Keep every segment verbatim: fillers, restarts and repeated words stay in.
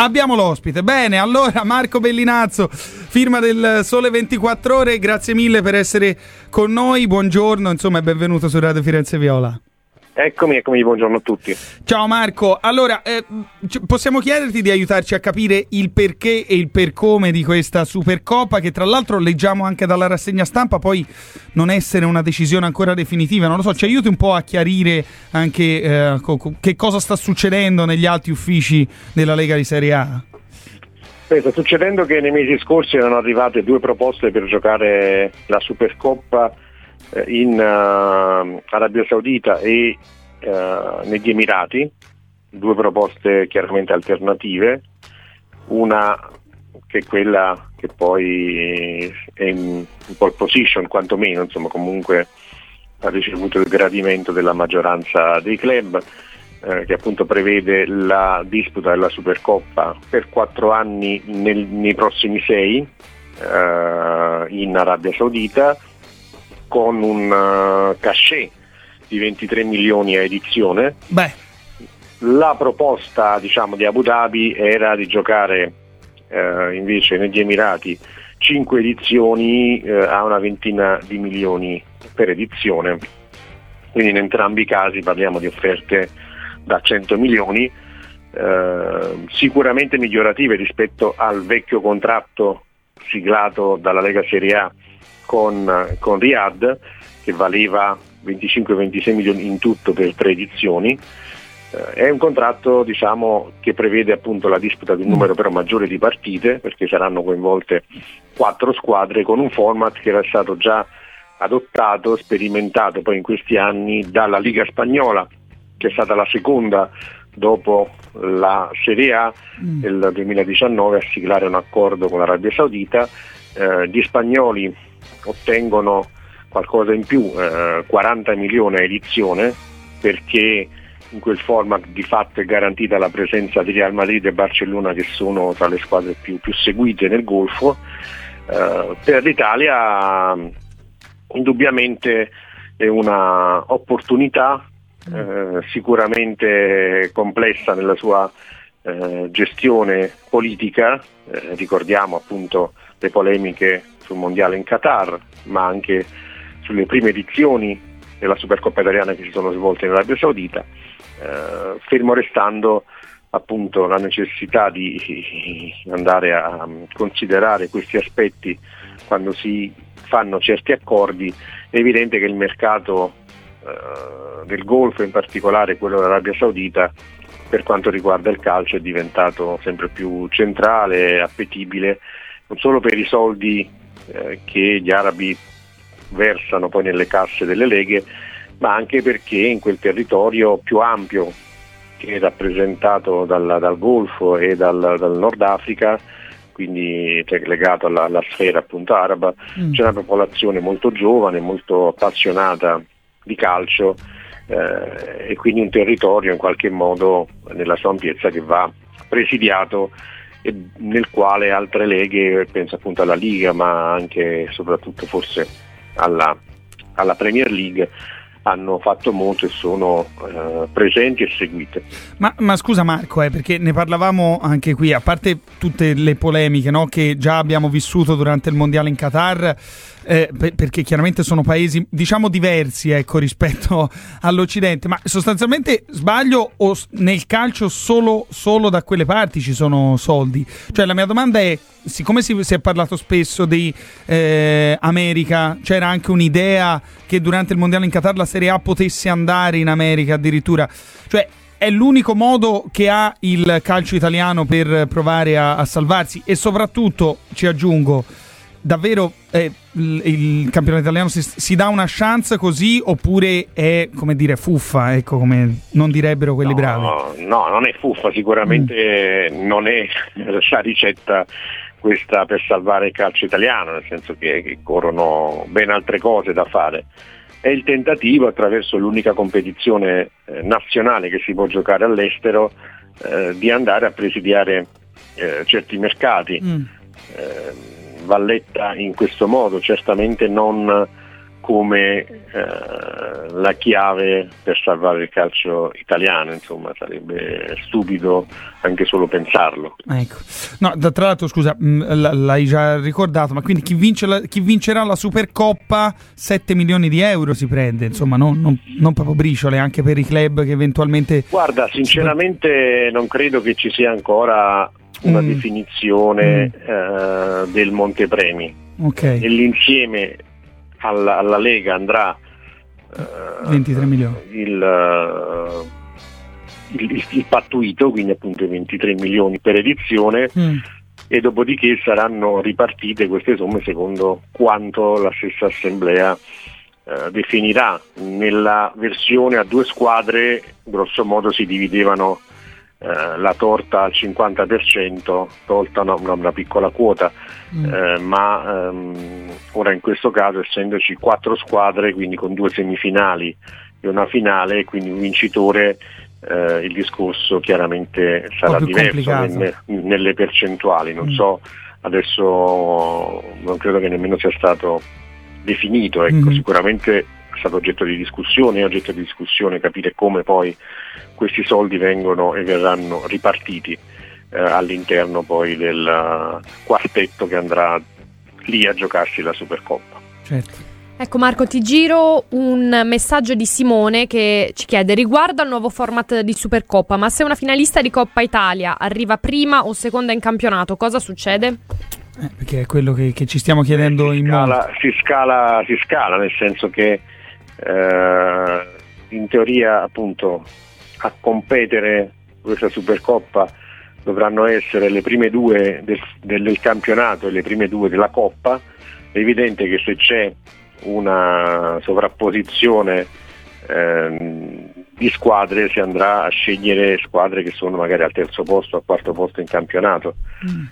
abbiamo l'ospite. Bene, allora Marco Bellinazzo, firma del Sole ventiquattro Ore, grazie mille per essere con noi, buongiorno, insomma, e benvenuto su Radio Firenze Viola. Eccomi, eccomi, buongiorno a tutti. Ciao Marco, allora eh, possiamo chiederti di aiutarci a capire il perché e il per come di questa Supercoppa, che tra l'altro leggiamo anche dalla rassegna stampa poi non essere una decisione ancora definitiva, non lo so, ci aiuti un po' a chiarire anche eh, co- che cosa sta succedendo negli alti uffici della Lega di Serie A? Beh, sta succedendo che nei mesi scorsi erano arrivate due proposte per giocare la Supercoppa in uh, Arabia Saudita e uh, negli Emirati, due proposte chiaramente alternative, una che è quella che poi è in, in pole position quantomeno, insomma comunque ha ricevuto il gradimento della maggioranza dei club, eh, che appunto prevede la disputa della Supercoppa per quattro anni nel, nei prossimi sei uh, in Arabia Saudita, con un uh, cachet di ventitré milioni a edizione. Beh. La proposta, diciamo, di Abu Dhabi era di giocare uh, invece negli Emirati cinque edizioni uh, a una ventina di milioni per edizione, quindi in entrambi i casi parliamo di offerte da cento milioni, uh, sicuramente migliorative rispetto al vecchio contratto siglato dalla Lega Serie A con, con Riyadh, che valeva venticinque ventisei milioni in tutto per tre edizioni. Eh, è un contratto, diciamo, che prevede appunto la disputa di un numero però maggiore di partite, perché saranno coinvolte quattro squadre, con un format che era stato già adottato, sperimentato poi in questi anni dalla Liga Spagnola, che è stata la seconda dopo la Serie A nel duemiladiciannove a siglare un accordo con l'Arabia Saudita. Eh, gli spagnoli ottengono qualcosa in più, eh, quaranta milioni a edizione, perché in quel format di fatto è garantita la presenza di Real Madrid e Barcellona, che sono tra le squadre più, più seguite nel Golfo. Eh, per l'Italia indubbiamente è una opportunità, eh, sicuramente complessa nella sua eh, gestione politica, eh, ricordiamo appunto le polemiche sul mondiale in Qatar, ma anche sulle prime edizioni della Supercoppa italiana che si sono svolte in Arabia Saudita, eh, fermo restando appunto la necessità di andare a considerare questi aspetti quando si fanno certi accordi. È evidente che il mercato eh, del Golfo, in particolare quello dell'Arabia Saudita, per quanto riguarda il calcio è diventato sempre più centrale, appetibile, non solo per i soldi eh, che gli arabi versano poi nelle casse delle leghe, ma anche perché in quel territorio più ampio che è rappresentato dal, dal Golfo e dal, dal Nord Africa, quindi cioè, legato alla, alla sfera appunto araba, mm. c'è una popolazione molto giovane, molto appassionata di calcio, eh, e quindi un territorio in qualche modo nella sua ampiezza che va presidiato e nel quale altre leghe, penso appunto alla Liga, ma anche e soprattutto forse alla, alla Premier League, hanno fatto molto e sono eh, presenti e seguite. Ma, ma scusa Marco, eh, perché ne parlavamo anche qui, a parte tutte le polemiche, no, che già abbiamo vissuto durante il mondiale in Qatar, eh, per, perché chiaramente sono paesi diciamo diversi, ecco, rispetto all'Occidente, ma sostanzialmente sbaglio o nel calcio solo, solo da quelle parti ci sono soldi? Cioè la mia domanda è, siccome si, si è parlato spesso di eh, America, c'era anche un'idea che durante il mondiale in Qatar la Serie A potesse andare in America addirittura, cioè è l'unico modo che ha il calcio italiano per provare a, a salvarsi? E soprattutto, ci aggiungo, davvero eh, il, il campionato italiano si, si dà una chance così, oppure è, come dire, fuffa, ecco, come non direbbero quelli no, bravi? No, non è fuffa, sicuramente mm. non è la ricetta questa per salvare il calcio italiano, nel senso che, che corrono ben altre cose da fare. È il tentativo, attraverso l'unica competizione eh, nazionale che si può giocare all'estero, eh, di andare a presidiare eh, certi mercati. Mm. Eh, va letta in questo modo, certamente non come eh, la chiave per salvare il calcio italiano, insomma sarebbe stupido anche solo pensarlo. Ecco. No, tra l'altro scusa, l'hai già ricordato, ma quindi chi, vince la, chi vincerà la Supercoppa sette milioni di euro si prende, insomma non, non, non proprio briciole anche per i club che eventualmente... Guarda, sinceramente non credo che ci sia ancora una mm. definizione mm. Eh, del montepremi. Okay. E l'insieme alla, alla Lega andrà uh, ventitré milioni il, uh, il, il, il pattuito, quindi appunto i ventitré milioni per edizione, mm. e dopodiché saranno ripartite queste somme secondo quanto la stessa assemblea uh, definirà. Nella versione a due squadre grosso modo si dividevano Uh, la torta al cinquanta per cento, tolta una, una piccola quota, mm. uh, ma um, ora in questo caso essendoci quattro squadre, quindi con due semifinali e una finale, quindi un vincitore, uh, il discorso chiaramente sarà diverso nelle, nelle percentuali. Non mm. so, adesso non credo che nemmeno sia stato definito, ecco, mm. sicuramente è stato oggetto di discussione, è oggetto di discussione capire come poi questi soldi vengono e verranno ripartiti eh, all'interno poi del uh, quartetto che andrà lì a giocarsi la Supercoppa. Certo. Ecco Marco, ti giro un messaggio di Simone che ci chiede: riguardo al nuovo format di Supercoppa, ma se una finalista di Coppa Italia arriva prima o seconda in campionato, cosa succede? Eh, perché è quello che, che ci stiamo chiedendo si in scala, si scala, si scala, nel senso che eh, in teoria appunto a competere questa Supercoppa dovranno essere le prime due del, del campionato e le prime due della Coppa. È evidente che se c'è una sovrapposizione ehm, di squadre si andrà a scegliere squadre che sono magari al terzo posto, al quarto posto in campionato. Mm.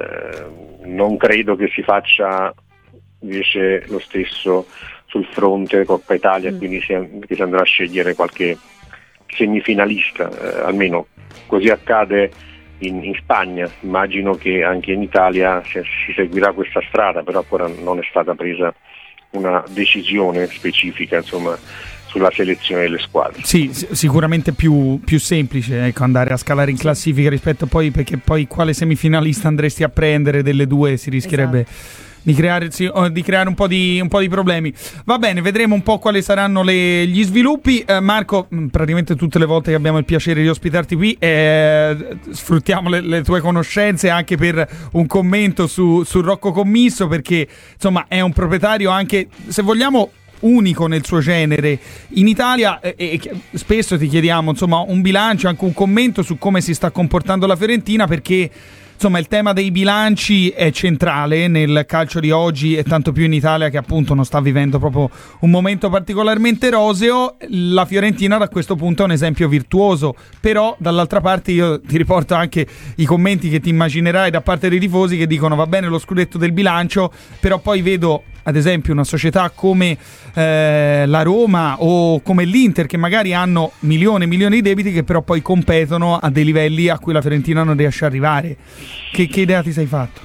Eh, non credo che si faccia invece lo stesso sul fronte Coppa Italia, mm. quindi si, che si andrà a scegliere qualche semifinalista, eh, almeno così accade in, in Spagna. Immagino che anche in Italia si, si seguirà questa strada, però ancora non è stata presa una decisione specifica, insomma, sulla selezione delle squadre. Sì, sicuramente più, più semplice, ecco, andare a scalare in classifica rispetto poi, perché poi quale semifinalista andresti a prendere delle due si rischierebbe esatto. di creare, sì, di creare un po' di, un po' di problemi. Va bene, vedremo un po' quali saranno le, gli sviluppi. eh, Marco, praticamente tutte le volte che abbiamo il piacere di ospitarti qui eh, sfruttiamo le, le tue conoscenze anche per un commento su, su Rocco Commisso, perché insomma è un proprietario anche, se vogliamo, unico nel suo genere in Italia, e, e spesso ti chiediamo insomma un bilancio, anche un commento su come si sta comportando la Fiorentina, perché insomma il tema dei bilanci è centrale nel calcio di oggi, e tanto più in Italia, che appunto non sta vivendo proprio un momento particolarmente roseo. La Fiorentina da questo punto è un esempio virtuoso, però dall'altra parte io ti riporto anche i commenti che ti immaginerai da parte dei tifosi che dicono va bene lo scudetto del bilancio, però poi vedo ad esempio una società come eh, la Roma o come l'Inter, che magari hanno milioni e milioni di debiti, che però poi competono a dei livelli a cui la Fiorentina non riesce a arrivare. Che, che idea ti sei fatto?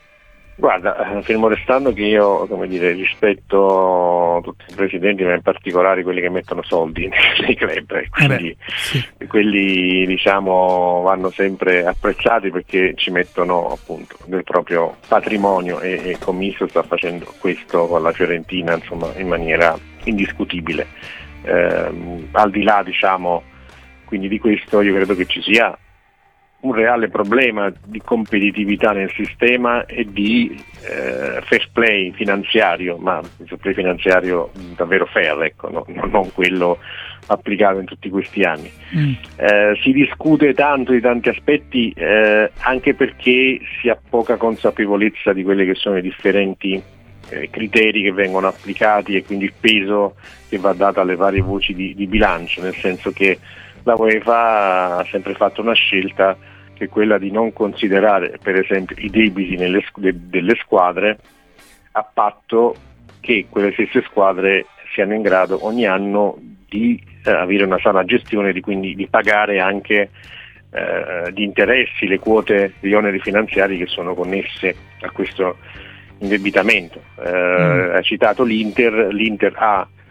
Guarda, fermo restando che io, come dire, rispetto tutti i presidenti, ma in particolare quelli che mettono soldi nei club, e quindi eh beh, sì. quelli diciamo vanno sempre apprezzati perché ci mettono appunto del proprio patrimonio, e, e Commisso sta facendo questo con la Fiorentina, insomma, in maniera indiscutibile. Eh, al di là, diciamo, quindi di questo, io credo che ci sia un reale problema di competitività nel sistema e di eh, fair play finanziario, ma il fair play finanziario davvero fair, ecco, no? non quello applicato in tutti questi anni. Mm. Eh, si discute tanto di tanti aspetti, eh, anche perché si ha poca consapevolezza di quelli che sono i differenti eh, criteri che vengono applicati, e quindi il peso che va dato alle varie voci di, di bilancio, nel senso che la UEFA ha sempre fatto una scelta che è quella di non considerare per esempio i debiti nelle, de, delle squadre, a patto che quelle stesse squadre siano in grado ogni anno di eh, avere una sana gestione, di quindi di pagare anche eh, gli interessi, le quote, gli oneri finanziari che sono connesse a questo indebitamento. Eh, mm. Ha citato l'Inter, l'Inter ha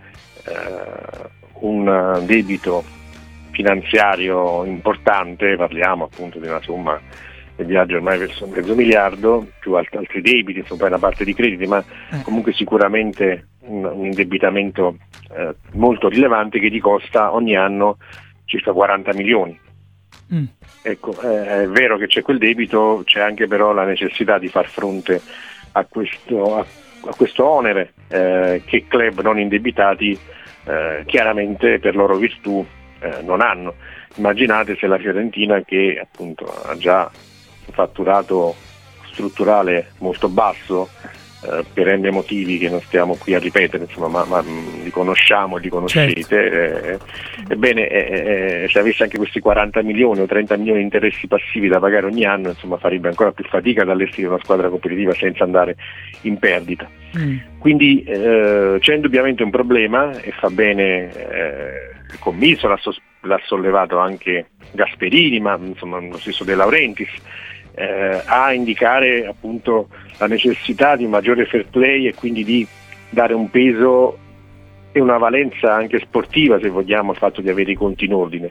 eh, un debito finanziario importante, parliamo appunto di una somma che viaggia ormai verso mezzo miliardo, più alt- altri debiti, insomma poi una parte di crediti, ma comunque sicuramente un, un indebitamento eh, molto rilevante che gli costa ogni anno circa quaranta milioni. Mm. Ecco, eh, è vero che c'è quel debito, c'è anche però la necessità di far fronte a questo, a, a questo onere eh, che club non indebitati eh, chiaramente per loro virtù eh, non hanno. Immaginate se la Fiorentina, che appunto ha già un fatturato strutturale molto basso eh, per n motivi che non stiamo qui a ripetere, insomma, ma, ma mh, li conosciamo, li conoscete, certo. eh, ebbene eh, eh, se avesse anche questi quaranta milioni o trenta milioni di interessi passivi da pagare ogni anno, insomma farebbe ancora più fatica ad allestire una squadra competitiva senza andare in perdita. Mm. Quindi eh, c'è indubbiamente un problema e fa bene eh, il commisso, l'ha, sos- l'ha sollevato anche Gasperini, ma insomma lo stesso De Laurentiis, eh, a indicare appunto la necessità di un maggiore fair play e quindi di dare un peso e una valenza anche sportiva, se vogliamo, al fatto di avere i conti in ordine.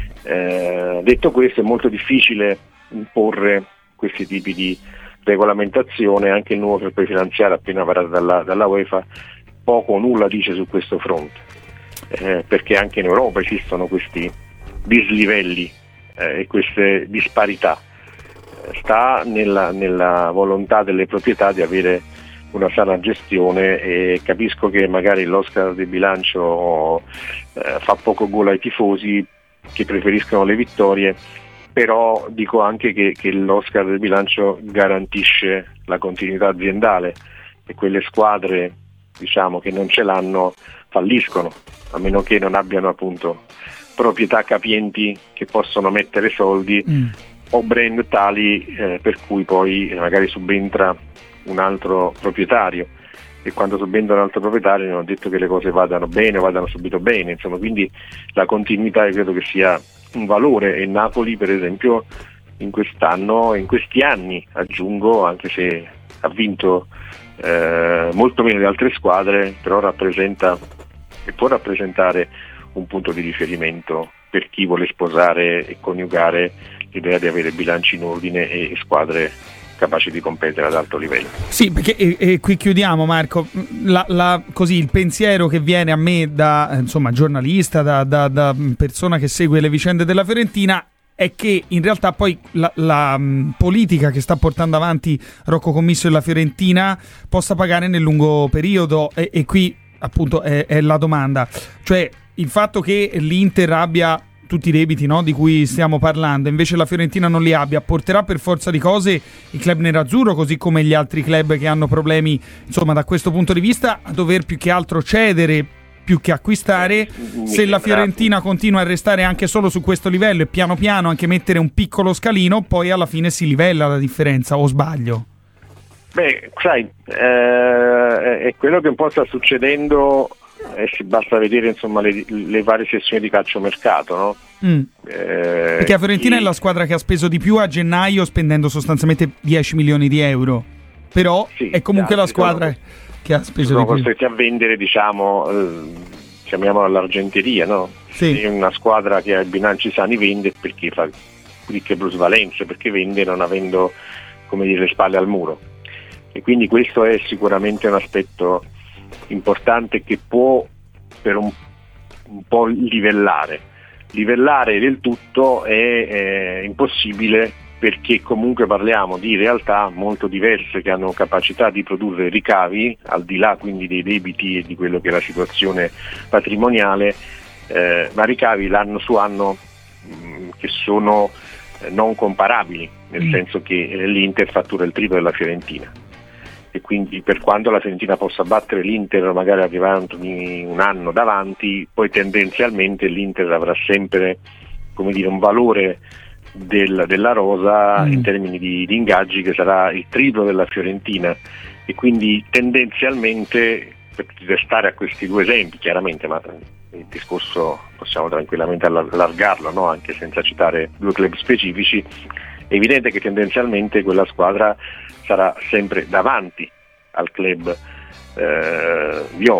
Eh, detto questo, è molto difficile imporre questi tipi di regolamentazione. Anche il nuovo fair play finanziario appena varato dalla, dalla UEFA poco o nulla dice su questo fronte, eh, perché anche in Europa esistono questi dislivelli eh, e queste disparità. Sta nella, nella volontà delle proprietà di avere una sana gestione, e capisco che magari l'Oscar del bilancio eh, fa poco gol ai tifosi che preferiscono le vittorie, però dico anche che, che l'Oscar del bilancio garantisce la continuità aziendale e quelle squadre, diciamo, che non ce l'hanno falliscono, a meno che non abbiano appunto proprietà capienti che possono mettere soldi mm. o brand tali eh, per cui poi magari subentra un altro proprietario, e quando subentra un altro proprietario non ho detto che le cose vadano bene o vadano subito bene, insomma, quindi la continuità io credo che sia un valore, e Napoli per esempio in quest'anno, in questi anni aggiungo, anche se ha vinto eh, molto meno di altre squadre, però rappresenta e può rappresentare un punto di riferimento per chi vuole sposare e coniugare l'idea di avere bilanci in ordine e squadre capaci di competere ad alto livello. Sì, perché e, e qui chiudiamo, Marco, la, la, così il pensiero che viene a me da insomma giornalista, da, da, da persona che segue le vicende della Fiorentina, è che in realtà poi la, la um, politica che sta portando avanti Rocco Commisso e la Fiorentina possa pagare nel lungo periodo, e, e qui appunto è, è la domanda, cioè il fatto che l'Inter abbia tutti i debiti, no, di cui stiamo parlando, invece la Fiorentina non li abbia, porterà per forza di cose il club nerazzurro, così come gli altri club che hanno problemi, insomma, da questo punto di vista, a dover più che altro cedere più che acquistare. Se la Fiorentina continua a restare anche solo su questo livello e piano piano anche mettere un piccolo scalino, poi alla fine si livella la differenza, o sbaglio? Beh, sai, eh, è quello che un po' sta succedendo. Eh, si basta vedere insomma le, le varie sessioni di calciomercato, no? Mm. Eh, Perché la Fiorentina chi... è la squadra che ha speso di più a gennaio, spendendo sostanzialmente dieci milioni di euro, però sì, è comunque la squadra sono, che ha speso sono di più. Sono costretti a vendere, diciamo, eh, chiamiamola l'argenteria, no? Sì. È una squadra che ha i bilanci sani vende perché fa ricche plusvalenze, perché vende non avendo, come dire, le spalle al muro, e quindi questo è sicuramente un aspetto importante che può per un, un po' livellare livellare del tutto è, è impossibile, perché comunque parliamo di realtà molto diverse che hanno capacità di produrre ricavi al di là quindi dei debiti e di quello che è la situazione patrimoniale, eh, ma ricavi l'anno su anno mh, che sono eh, non comparabili, nel mm. senso che eh, l'Inter fattura il triplo della Fiorentina, e quindi per quanto la Fiorentina possa battere l'Inter magari arrivando un anno davanti, poi tendenzialmente l'Inter avrà sempre, come dire, un valore del, della rosa mm. in termini di, di ingaggi che sarà il triplo della Fiorentina, e quindi tendenzialmente, per restare a questi due esempi chiaramente, ma il discorso possiamo tranquillamente allargarlo, no? Anche senza citare due club specifici, è evidente che tendenzialmente quella squadra sarà sempre davanti al club eh, viola,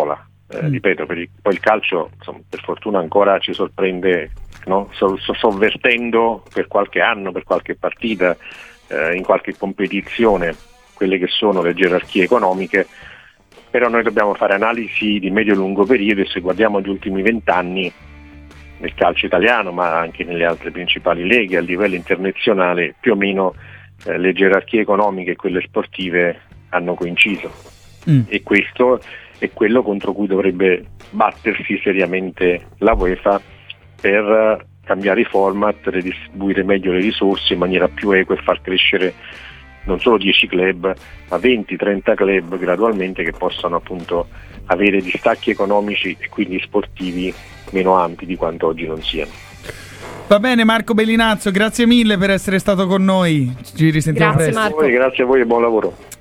Eh, mm. Ripeto, per il, poi il calcio, insomma, per fortuna ancora ci sorprende, no? so, so, sovvertendo per qualche anno, per qualche partita, eh, in qualche competizione, quelle che sono le gerarchie economiche, però noi dobbiamo fare analisi di medio-lungo periodo, e se guardiamo gli ultimi vent'anni nel calcio italiano, ma anche nelle altre principali leghe a livello internazionale, più o meno eh, le gerarchie economiche e quelle sportive hanno coinciso, mm. e questo è quello contro cui dovrebbe battersi seriamente la UEFA per cambiare i format, redistribuire meglio le risorse in maniera più equa e far crescere non solo dieci club, ma venti trenta club gradualmente, che possano appunto avere distacchi economici e quindi sportivi meno ampi di quanto oggi non siano. Va bene, Marco Bellinazzo, grazie mille per essere stato con noi. Ci risentiamo grazie, presto. Marco. Grazie a voi, grazie a voi e buon lavoro.